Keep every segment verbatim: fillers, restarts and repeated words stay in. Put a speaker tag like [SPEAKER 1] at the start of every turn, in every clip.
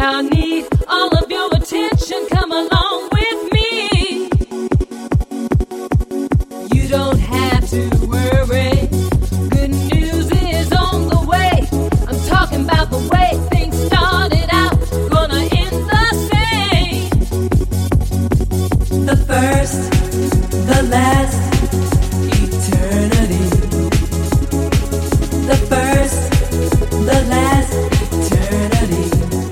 [SPEAKER 1] Now I need all of your attention. Come along with me. You don't have to worry. Good news is on the way. I'm talking about the way things started out, gonna end the same.
[SPEAKER 2] The first, the last, eternity. The first, the last, eternity.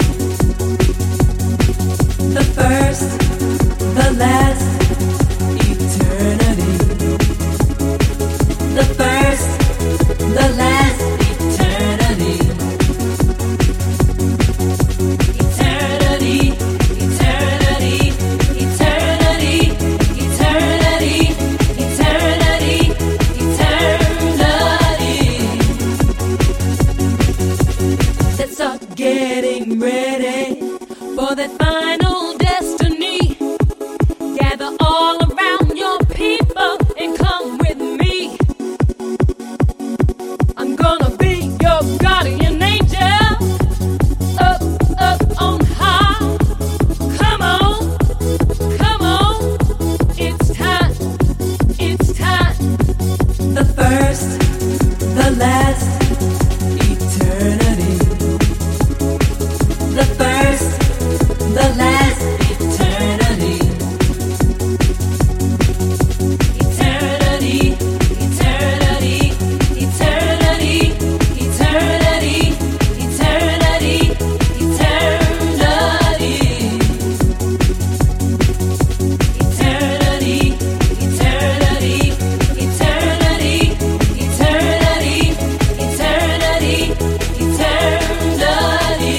[SPEAKER 2] The first, the last, eternity. The first, the last, eternity. Eternity, eternity, eternity, eternity, eternity, eternity. Let's start getting ready for that final destiny. Gather all around your people and come with me. I'm gonna be your guardian angel. Up, up on high. Come on, come on. It's time, it's time. The first, the last, eternity. The first, the last, eternity. Eternity, eternity, eternity, eternity, eternity, eternity. Eternity, eternity, eternity, eternity, eternity, eternity.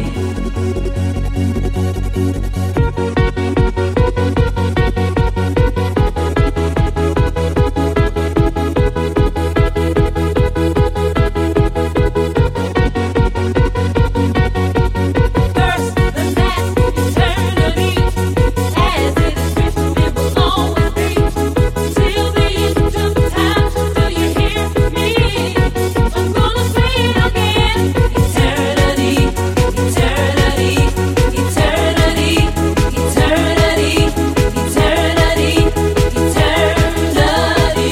[SPEAKER 2] First, the last, eternity, as it is written, it will always be, till the end of time. Do you hear me? I'm gonna say it again. Eternity, eternity, eternity, eternity, eternity, eternity.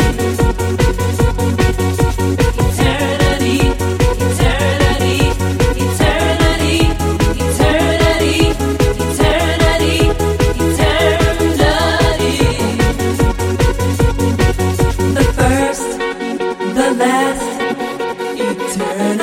[SPEAKER 2] Eternity, eternity, eternity, eternity, eternity, eternity. The first, the last, eternity.